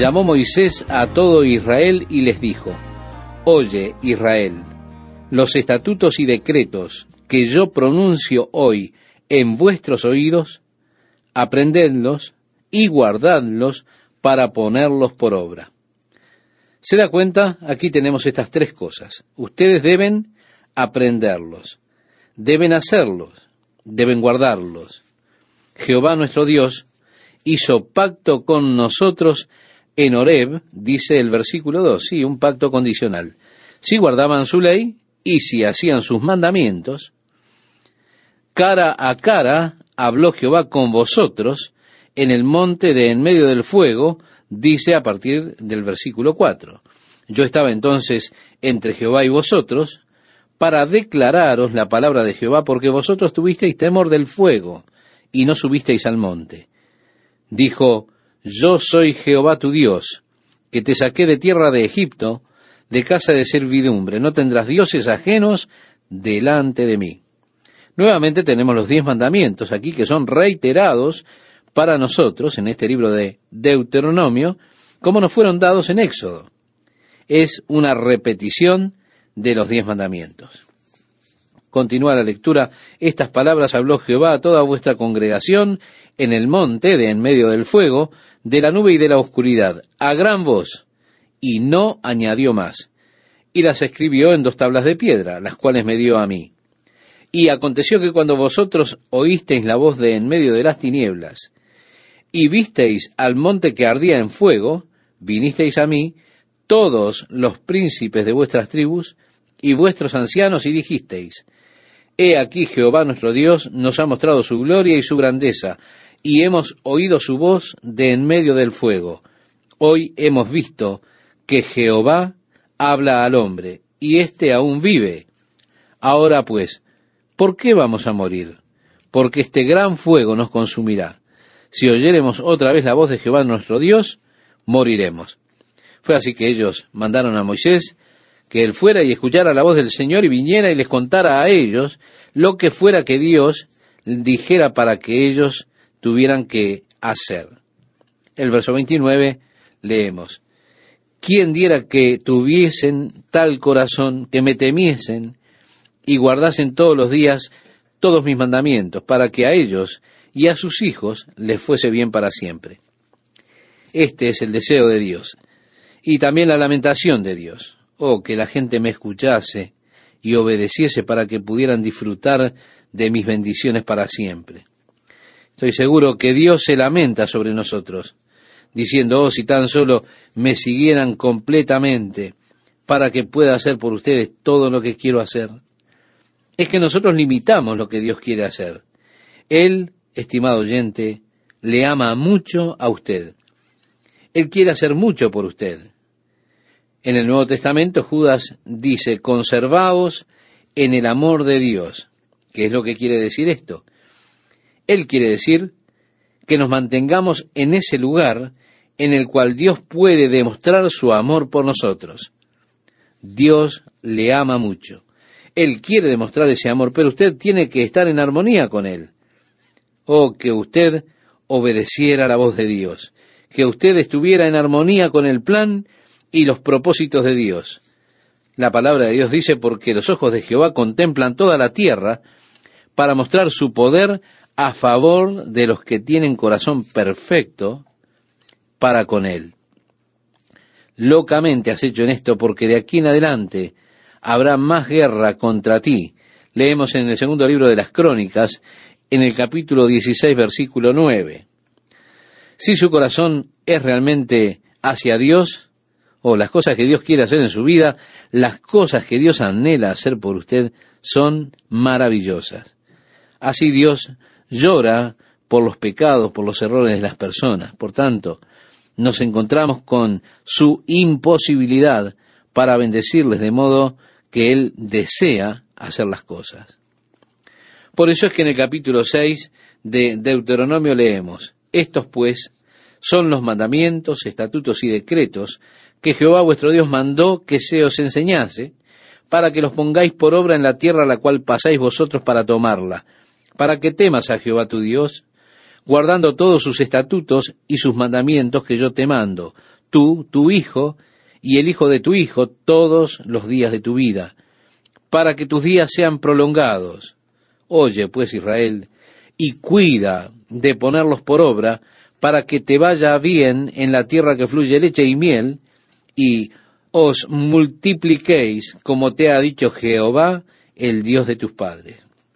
Llamó Moisés a todo Israel y les dijo: Oye, Israel, los estatutos y decretos que yo pronuncio hoy en vuestros oídos, aprendedlos y guardadlos para ponerlos por obra. ¿Se da cuenta? Aquí tenemos estas tres cosas. Ustedes deben aprenderlos, deben hacerlos, deben guardarlos. Jehová nuestro Dios hizo pacto con nosotros en Horeb, dice el versículo 2, sí, un pacto condicional. Si guardaban su ley y si hacían sus mandamientos, cara a cara habló Jehová con vosotros en el monte de en medio del fuego, dice a partir del versículo 4. Yo estaba entonces entre Jehová y vosotros para declararos la palabra de Jehová, porque vosotros tuvisteis temor del fuego y no subisteis al monte. Dijo: Yo soy Jehová tu Dios, que te saqué de tierra de Egipto, de casa de servidumbre. No tendrás dioses ajenos delante de mí. Nuevamente tenemos los 10 mandamientos aquí, que son reiterados para nosotros en este libro de Deuteronomio, como nos fueron dados en Éxodo. Es una repetición de los 10 mandamientos. Continúa la lectura. Estas palabras habló Jehová a toda vuestra congregación en el monte de en medio del fuego, de la nube y de la oscuridad, a gran voz, y no añadió más. Y las escribió en 2 tablas de piedra, las cuales me dio a mí. Y aconteció que cuando vosotros oísteis la voz de en medio de las tinieblas, y visteis al monte que ardía en fuego, vinisteis a mí, todos los príncipes de vuestras tribus, y vuestros ancianos, y dijisteis: He aquí Jehová nuestro Dios nos ha mostrado su gloria y su grandeza, y hemos oído su voz de en medio del fuego. Hoy hemos visto que Jehová habla al hombre, y éste aún vive. Ahora pues, ¿por qué vamos a morir? Porque este gran fuego nos consumirá. Si oyéremos otra vez la voz de Jehová nuestro Dios, moriremos. Fue así que ellos mandaron a Moisés que él fuera y escuchara la voz del Señor y viniera y les contara a ellos lo que fuera que Dios dijera para que ellos tuvieran que hacer. El verso 29 leemos: ¿Quién diera que tuviesen tal corazón, que me temiesen y guardasen todos los días todos mis mandamientos, para que a ellos y a sus hijos les fuese bien para siempre? Este es el deseo de Dios, y también la lamentación de Dios. Oh, que la gente me escuchase y obedeciese para que pudieran disfrutar de mis bendiciones para siempre. Estoy seguro que Dios se lamenta sobre nosotros, diciendo: oh, si tan solo me siguieran completamente para que pueda hacer por ustedes todo lo que quiero hacer. Es que nosotros limitamos lo que Dios quiere hacer. Él, estimado oyente, le ama mucho a usted. Él quiere hacer mucho por usted. En el Nuevo Testamento, Judas dice: conservaos en el amor de Dios. ¿Qué es lo que quiere decir esto? Él quiere decir que nos mantengamos en ese lugar en el cual Dios puede demostrar su amor por nosotros. Dios le ama mucho. Él quiere demostrar ese amor, pero usted tiene que estar en armonía con Él. Oh, que usted obedeciera la voz de Dios, que usted estuviera en armonía con el plan y los propósitos de Dios. La palabra de Dios dice: porque los ojos de Jehová contemplan toda la tierra para mostrar su poder a favor de los que tienen corazón perfecto para con Él. Locamente has hecho en esto, porque de aquí en adelante habrá más guerra contra ti. Leemos en el 2 libro de las Crónicas, en el capítulo 16, versículo 9. Si su corazón es realmente hacia Dios, o las cosas que Dios quiere hacer en su vida, las cosas que Dios anhela hacer por usted son maravillosas. Así Dios llora por los pecados, por los errores de las personas. Por tanto, nos encontramos con su imposibilidad para bendecirles, de modo que Él desea hacer las cosas. Por eso es que en el capítulo 6 de Deuteronomio leemos: estos pues son los mandamientos, estatutos y decretos que Jehová vuestro Dios mandó que se os enseñase, para que los pongáis por obra en la tierra a la cual pasáis vosotros para tomarla, para que temas a Jehová tu Dios, guardando todos sus estatutos y sus mandamientos que yo te mando, tú, tu hijo y el hijo de tu hijo todos los días de tu vida, para que tus días sean prolongados. Oye, pues, Israel, y cuida de ponerlos por obra, para que te vaya bien en la tierra que fluye leche y miel, y os multipliquéis, como te ha dicho Jehová, el Dios de tus padres.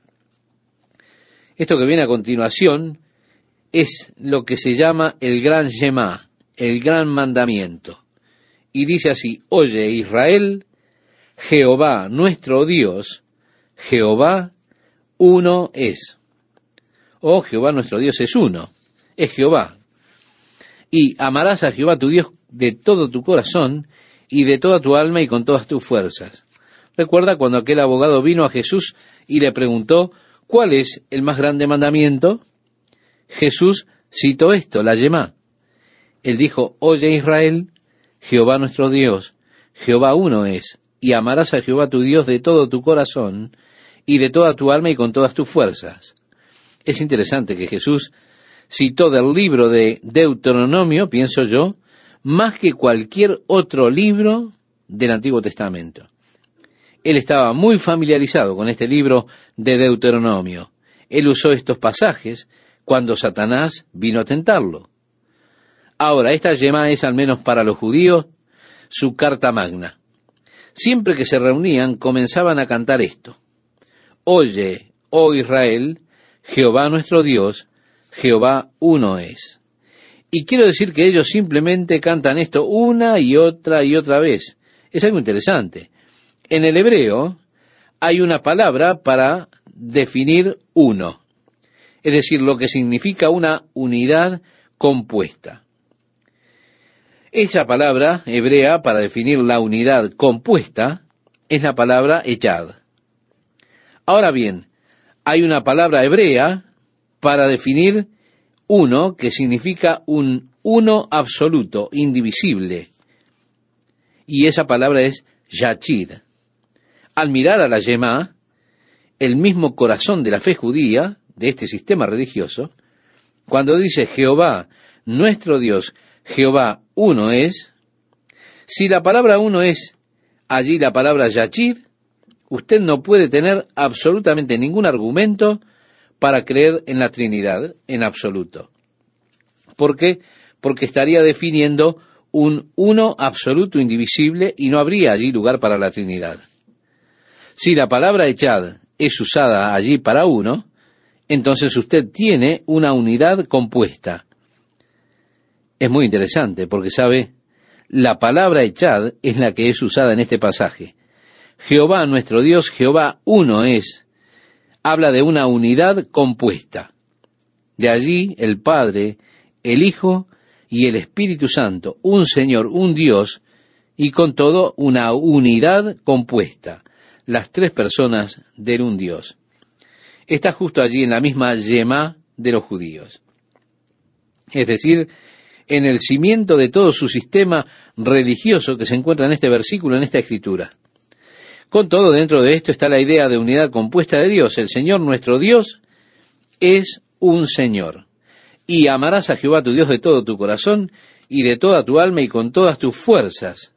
Esto que viene a continuación es lo que se llama el gran Shema, el gran mandamiento. Y dice así: oye, Israel, Jehová nuestro Dios, Jehová uno es. Oh, Jehová nuestro Dios es uno, es Jehová. Y amarás a Jehová tu Dios de todo tu corazón y de toda tu alma y con todas tus fuerzas. Recuerda cuando aquel abogado vino a Jesús y le preguntó: ¿cuál es el más grande mandamiento? Jesús citó esto, la Shema. Él dijo: oye, Israel, Jehová nuestro Dios, Jehová uno es, y amarás a Jehová tu Dios de todo tu corazón y de toda tu alma y con todas tus fuerzas. Es interesante que Jesús citó del libro de Deuteronomio, pienso yo, más que cualquier otro libro del Antiguo Testamento. Él estaba muy familiarizado con este libro de Deuteronomio. Él usó estos pasajes cuando Satanás vino a tentarlo. Ahora, esta Shema es, al menos para los judíos, su carta magna. Siempre que se reunían, comenzaban a cantar esto: oye, oh Israel, Jehová nuestro Dios, Jehová uno es. Y quiero decir que ellos simplemente cantan esto una y otra vez. Es algo interesante. En el hebreo hay una palabra para definir uno, es decir, lo que significa una unidad compuesta. Esa palabra hebrea para definir la unidad compuesta es la palabra echad. Ahora bien, hay una palabra hebrea para definir uno que significa un uno absoluto, indivisible, y esa palabra es yachid. Al mirar a la Shema, el mismo corazón de la fe judía, de este sistema religioso, cuando dice Jehová, nuestro Dios, Jehová uno es, si la palabra uno es allí la palabra yachid, usted no puede tener absolutamente ningún argumento para creer en la Trinidad en absoluto. ¿Por qué? Porque estaría definiendo un uno absoluto indivisible y no habría allí lugar para la Trinidad. Si la palabra echad es usada allí para uno, entonces usted tiene una unidad compuesta. Es muy interesante porque, ¿sabe? La palabra echad es la que es usada en este pasaje. Jehová nuestro Dios, Jehová uno es, habla de una unidad compuesta. De allí el Padre, el Hijo y el Espíritu Santo, un Señor, un Dios, y con todo una unidad compuesta. Las tres personas del un Dios. Está justo allí en la misma Shema de los judíos. Es decir, en el cimiento de todo su sistema religioso que se encuentra en este versículo, en esta escritura. Con todo, dentro de esto está la idea de unidad compuesta de Dios. El Señor nuestro Dios es un Señor. Y amarás a Jehová tu Dios de todo tu corazón y de toda tu alma y con todas tus fuerzas.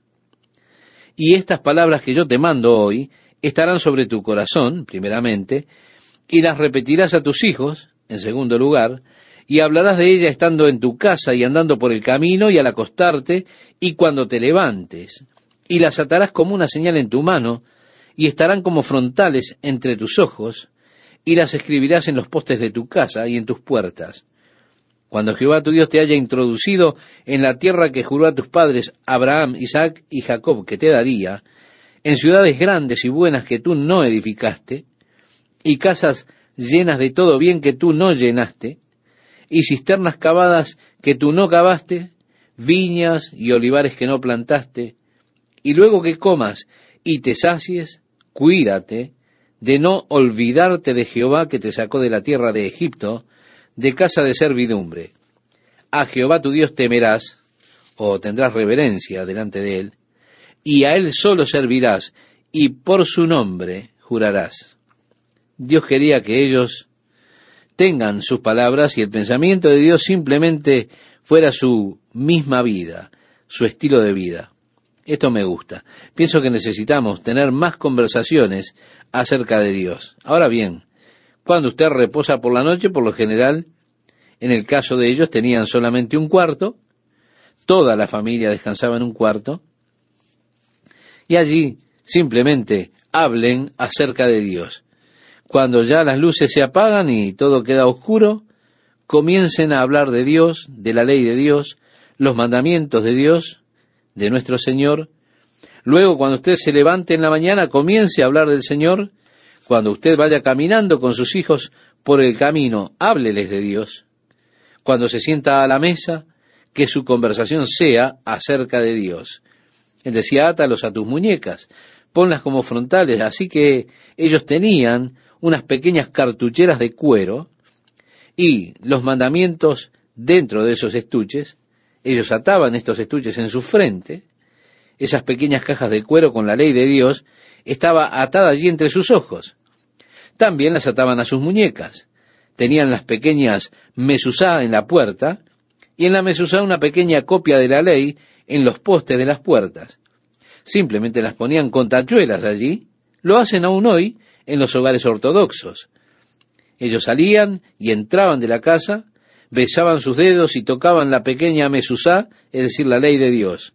Y estas palabras que yo te mando hoy estarán sobre tu corazón, primeramente, y las repetirás a tus hijos, en segundo lugar, y hablarás de ella estando en tu casa y andando por el camino y al acostarte y cuando te levantes, y las atarás como una señal en tu mano, y estarán como frontales entre tus ojos, y las escribirás en los postes de tu casa y en tus puertas. Cuando Jehová tu Dios te haya introducido en la tierra que juró a tus padres, Abraham, Isaac y Jacob, que te daría, en ciudades grandes y buenas que tú no edificaste, y casas llenas de todo bien que tú no llenaste, y cisternas cavadas que tú no cavaste, viñas y olivares que no plantaste, y luego que comas y te sacies, cuídate de no olvidarte de Jehová que te sacó de la tierra de Egipto, de casa de servidumbre. A Jehová tu Dios temerás, o tendrás reverencia delante de él, y a él solo servirás, y por su nombre jurarás. Dios quería que ellos tengan sus palabras y el pensamiento de Dios simplemente fuera su misma vida, su estilo de vida. Esto me gusta. Pienso que necesitamos tener más conversaciones acerca de Dios. Ahora bien, cuando usted reposa por la noche, por lo general, en el caso de ellos tenían solamente un cuarto, toda la familia descansaba en un cuarto, y allí simplemente hablen acerca de Dios. Cuando ya las luces se apagan y todo queda oscuro, comiencen a hablar de Dios, de la ley de Dios, los mandamientos de Dios, de nuestro Señor. Luego, cuando usted se levante en la mañana, comience a hablar del Señor. Cuando usted vaya caminando con sus hijos por el camino, hábleles de Dios. Cuando se sienta a la mesa, que su conversación sea acerca de Dios. Él decía, átalos a tus muñecas, ponlas como frontales. Así que ellos tenían unas pequeñas cartucheras de cuero y los mandamientos dentro de esos estuches. Ellos ataban estos estuches en su frente. Esas pequeñas cajas de cuero con la ley de Dios estaba atada allí entre sus ojos. También las ataban a sus muñecas. Tenían las pequeñas mesuzá en la puerta, y en la mesuzá una pequeña copia de la ley en los postes de las puertas. Simplemente las ponían con tachuelas allí. Lo hacen aún hoy en los hogares ortodoxos. Ellos salían y entraban de la casa, besaban sus dedos y tocaban la pequeña mesuzá, es decir, la ley de Dios.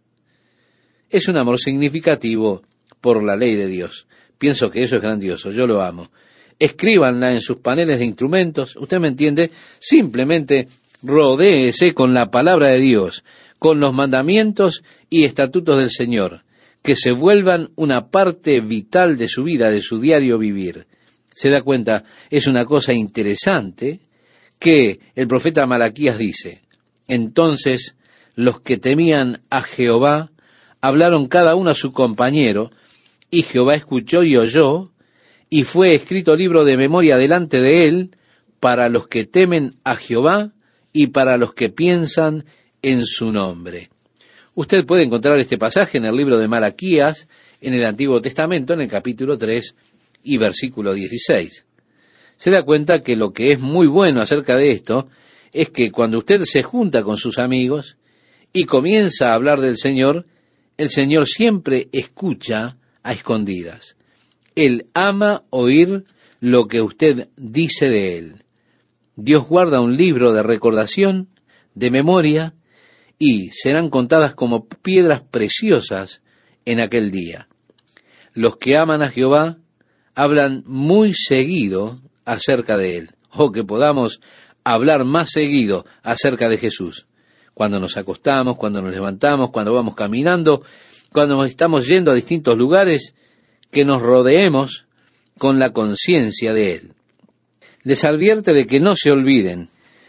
Es un amor significativo por la ley de Dios. Pienso que eso es grandioso, yo lo amo. Escríbanla en sus paneles de instrumentos, usted me entiende, simplemente rodéese con la palabra de Dios, con los mandamientos y estatutos del Señor, que se vuelvan una parte vital de su vida, de su diario vivir. Se da cuenta, es una cosa interesante que el profeta Malaquías dice, entonces los que temían a Jehová hablaron cada uno a su compañero, y Jehová escuchó y oyó, y fue escrito libro de memoria delante de él, para los que temen a Jehová y para los que piensan en su nombre. Usted puede encontrar este pasaje en el libro de Malaquías, en el Antiguo Testamento, en el capítulo 3 y versículo 16. Se da cuenta que lo que es muy bueno acerca de esto es que cuando usted se junta con sus amigos y comienza a hablar del Señor, el Señor siempre escucha a escondidas. Él ama oír lo que usted dice de Él. Dios guarda un libro de recordación, de memoria, y serán contadas como piedras preciosas en aquel día. Los que aman a Jehová hablan muy seguido acerca de Él. Oh, que podamos hablar más seguido acerca de Jesús. Cuando nos acostamos, cuando nos levantamos, cuando vamos caminando, cuando estamos yendo a distintos lugares, que nos rodeemos con la conciencia de Él. Les advierte de que no se olviden.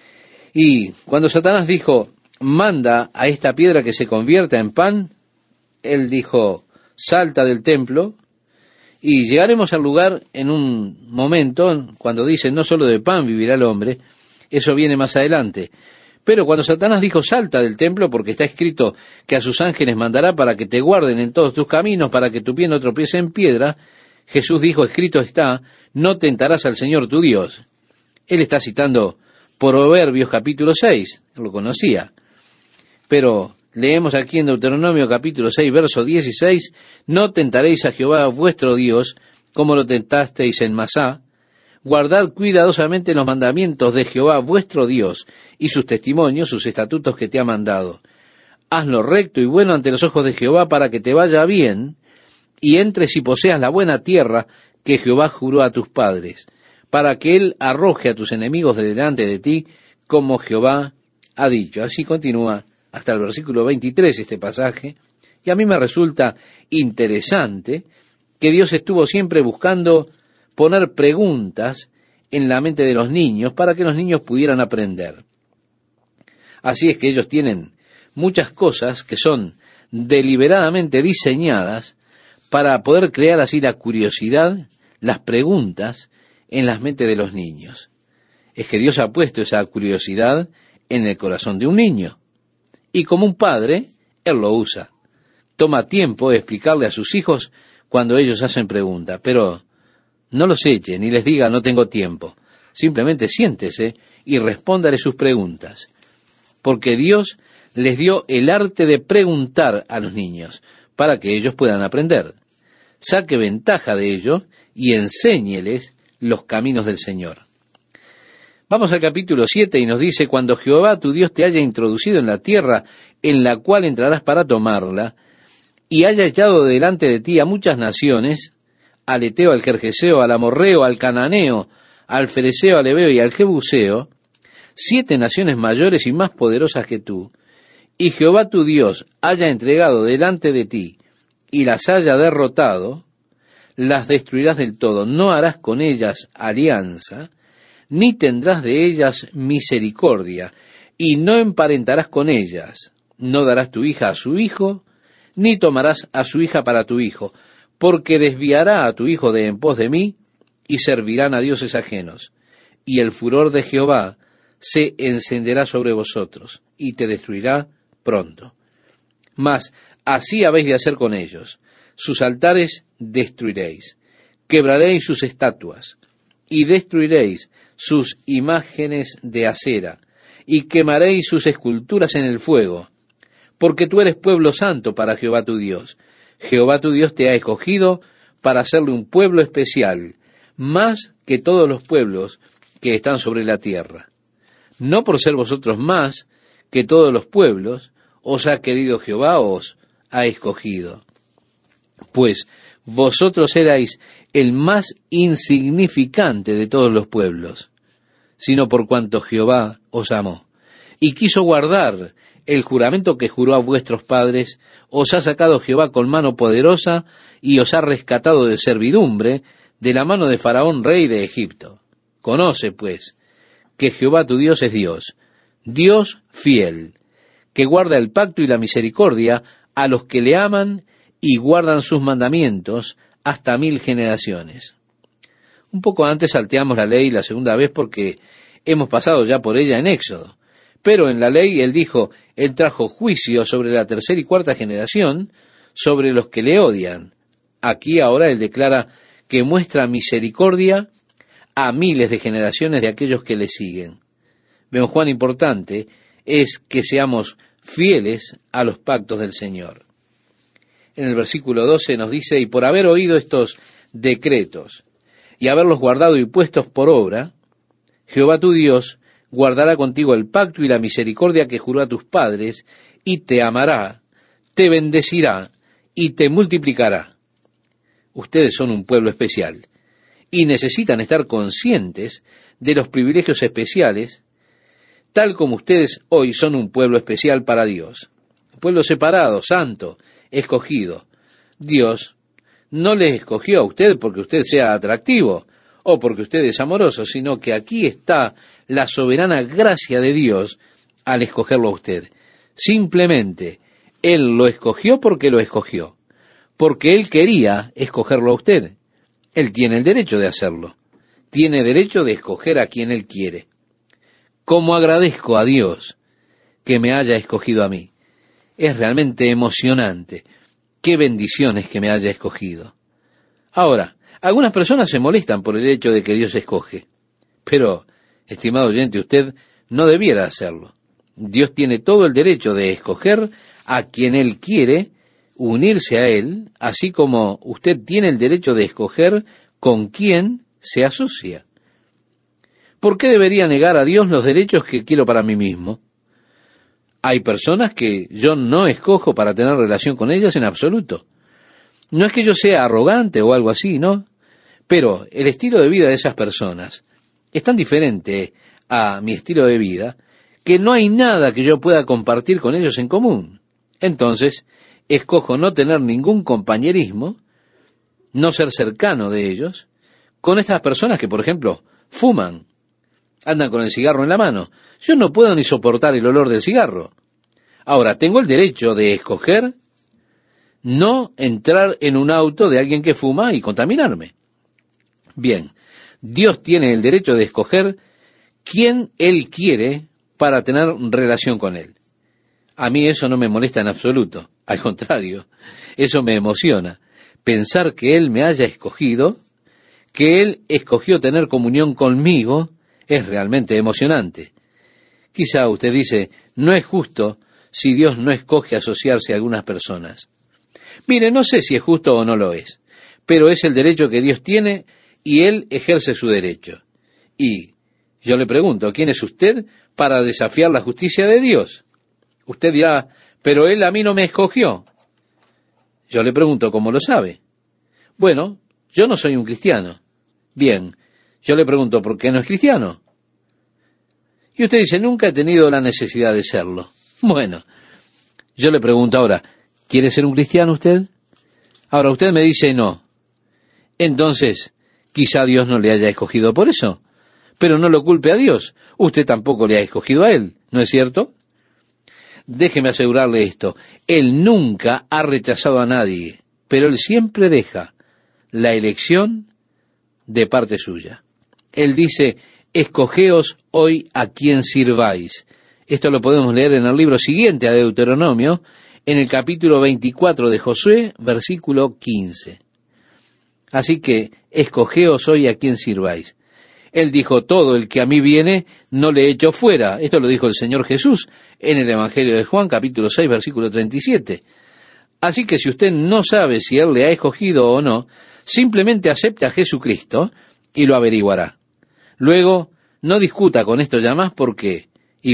Y cuando Satanás dijo, manda a esta piedra que se convierta en pan, Él dijo, salta del templo, y llegaremos al lugar en un momento, cuando dice, no solo de pan vivirá el hombre, eso viene más adelante. Pero cuando Satanás dijo, salta del templo, porque está escrito que a sus ángeles mandará para que te guarden en todos tus caminos, para que tu pie no tropiece en piedra, Jesús dijo, escrito está, no tentarás al Señor tu Dios. Él está citando Proverbios capítulo 6, lo conocía. Pero leemos aquí en Deuteronomio capítulo 6, verso 16, no tentaréis a Jehová vuestro Dios, como lo tentasteis en Masá. Guardad cuidadosamente los mandamientos de Jehová vuestro Dios, y sus testimonios, sus estatutos que te ha mandado. Hazlo recto y bueno ante los ojos de Jehová, para que te vaya bien, y entres y poseas la buena tierra que Jehová juró a tus padres, para que Él arroje a tus enemigos de delante de ti, como Jehová ha dicho. Así continúa hasta el versículo 23 este pasaje, y a mí me resulta interesante que Dios estuvo siempre buscando poner preguntas en la mente de los niños para que los niños pudieran aprender. Así es que ellos tienen muchas cosas que son deliberadamente diseñadas para poder crear así la curiosidad, las preguntas en las mentes de los niños. Es que Dios ha puesto esa curiosidad en el corazón de un niño. Y como un padre, Él lo usa. Toma tiempo de explicarle a sus hijos cuando ellos hacen preguntas, pero no los eche ni les diga no tengo tiempo. Simplemente siéntese y respóndale sus preguntas. Porque Dios les dio el arte de preguntar a los niños, para que ellos puedan aprender. Saque ventaja de ello y enséñeles los caminos del Señor. Vamos al capítulo 7 y nos dice: cuando Jehová tu Dios te haya introducido en la tierra en la cual entrarás para tomarla, y haya echado delante de ti a muchas naciones, al Eteo, al Gergeseo, al Amorreo, al Cananeo, al Fereceo, al Heveo y al Jebuseo, 7 naciones mayores y más poderosas que tú, y Jehová tu Dios haya entregado delante de ti y las haya derrotado, las destruirás del todo. No harás con ellas alianza, ni tendrás de ellas misericordia, y no emparentarás con ellas. No darás tu hija a su hijo, ni tomarás a su hija para tu hijo, porque desviará a tu hijo de en pos de mí, y servirán a dioses ajenos. Y el furor de Jehová se encenderá sobre vosotros, y te destruirá pronto. Mas así habéis de hacer con ellos: sus altares destruiréis, quebraréis sus estatuas, y destruiréis sus imágenes de acera, y quemaréis sus esculturas en el fuego, porque tú eres pueblo santo para Jehová tu Dios. Jehová tu Dios te ha escogido para hacerle un pueblo especial, más que todos los pueblos que están sobre la tierra. No por ser vosotros más que todos los pueblos, os ha querido Jehová, os ha escogido. Pues vosotros erais el más insignificante de todos los pueblos, sino por cuanto Jehová os amó, y quiso guardar el juramento que juró a vuestros padres, os ha sacado Jehová con mano poderosa, y os ha rescatado de servidumbre, de la mano de Faraón, rey de Egipto. Conoce, pues, que Jehová tu Dios es Dios, Dios fiel, que guarda el pacto y la misericordia a los que le aman y guardan sus mandamientos hasta 1000 generaciones. Un poco antes salteamos la ley la segunda vez porque hemos pasado ya por ella en Éxodo. Pero en la ley él dijo: él trajo juicio sobre la tercera y cuarta generación, sobre los que le odian. Aquí ahora él declara que muestra misericordia a miles de generaciones de aquellos que le siguen. Vemos cuán importante es que seamos fieles a los pactos del Señor. En el versículo 12 nos dice: y por haber oído estos decretos y haberlos guardado y puestos por obra, Jehová tu Dios guardará contigo el pacto y la misericordia que juró a tus padres, y te amará, te bendecirá y te multiplicará. Ustedes son un pueblo especial y necesitan estar conscientes de los privilegios especiales, tal como ustedes hoy son un pueblo especial para Dios. Un pueblo separado, santo, escogido. Dios no les escogió a usted porque usted sea atractivo o porque usted es amoroso, sino que aquí está la soberana gracia de Dios al escogerlo a usted. Simplemente, Él lo escogió porque lo escogió, porque Él quería escogerlo a usted. Él tiene el derecho de hacerlo. Tiene derecho de escoger a quien Él quiere. ¿Cómo agradezco a Dios que me haya escogido a mí? Es realmente emocionante. Qué bendiciones que me haya escogido. Ahora, algunas personas se molestan por el hecho de que Dios escoge, pero, estimado oyente, usted no debiera hacerlo. Dios tiene todo el derecho de escoger a quien Él quiere, unirse a Él, así como usted tiene el derecho de escoger con quién se asocia. ¿Por qué debería negar a Dios los derechos que quiero para mí mismo? Hay personas que yo no escojo para tener relación con ellas en absoluto. No es que yo sea arrogante o algo así, ¿no? Pero el estilo de vida de esas personas es tan diferente a mi estilo de vida que no hay nada que yo pueda compartir con ellos en común. Entonces, escojo no tener ningún compañerismo, no ser cercano de ellos, con estas personas que, por ejemplo, fuman, andan con el cigarro en la mano. Yo no puedo ni soportar el olor del cigarro. Ahora, tengo el derecho de escoger no entrar en un auto de alguien que fuma y contaminarme. Bien, Dios tiene el derecho de escoger quién Él quiere para tener relación con Él. A mí eso no me molesta en absoluto. Al contrario, eso me emociona. Pensar que Él me haya escogido, que Él escogió tener comunión conmigo, es realmente emocionante. Quizá usted dice: no es justo si Dios no escoge asociarse a algunas personas. Mire, no sé si es justo o no lo es, pero es el derecho que Dios tiene y Él ejerce su derecho. Y yo le pregunto, ¿quién es usted para desafiar la justicia de Dios? Usted dirá, pero Él a mí no me escogió. Yo le pregunto, ¿cómo lo sabe? Bueno, yo no soy un cristiano. Bien, yo le pregunto, ¿por qué no es cristiano? Y usted dice, nunca he tenido la necesidad de serlo. Bueno, yo le pregunto ahora, ¿quiere ser un cristiano usted? Ahora usted me dice no. Entonces, quizá Dios no le haya escogido por eso. Pero no lo culpe a Dios. Usted tampoco le ha escogido a Él, ¿no es cierto? Déjeme asegurarle esto. Él nunca ha rechazado a nadie, pero Él siempre deja la elección de parte suya. Él dice, escogeos hoy a quien sirváis. Esto lo podemos leer en el libro siguiente a Deuteronomio, en el capítulo 24 de Josué, versículo 15. Así que, escogeos hoy a quien sirváis. Él dijo, todo el que a mí viene, no le echo fuera. Esto lo dijo el Señor Jesús en el Evangelio de Juan, capítulo 6, versículo 37. Así que si usted no sabe si Él le ha escogido o no, simplemente acepte a Jesucristo y lo averiguará. Luego, no discuta con esto ya más porque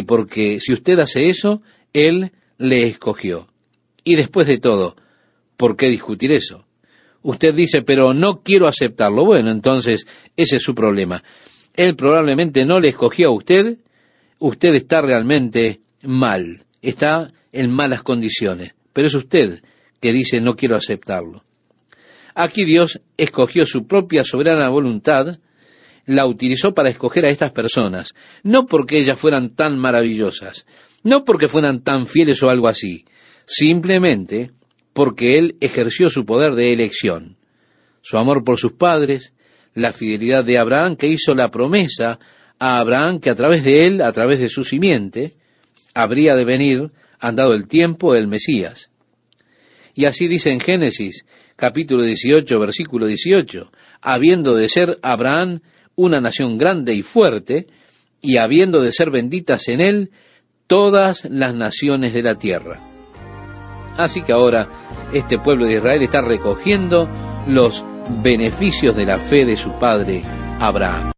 si usted hace eso, Él le escogió. Y después de todo, ¿por qué discutir eso? Usted dice, pero no quiero aceptarlo. Bueno, entonces, ese es su problema. Él probablemente no le escogió a usted. Usted está realmente mal. Está en malas condiciones. Pero es usted que dice, no quiero aceptarlo. Aquí Dios escogió su propia soberana voluntad, la utilizó para escoger a estas personas, no porque ellas fueran tan maravillosas, no porque fueran tan fieles o algo así, simplemente porque Él ejerció su poder de elección, su amor por sus padres, la fidelidad de Abraham, que hizo la promesa a Abraham que a través de él, a través de su simiente, habría de venir, andado el tiempo, el Mesías. Y así dice en Génesis, capítulo 18, versículo 18, habiendo de ser Abraham una nación grande y fuerte, y habiendo de ser benditas en él todas las naciones de la tierra. Así que ahora este pueblo de Israel está recogiendo los beneficios de la fe de su padre Abraham.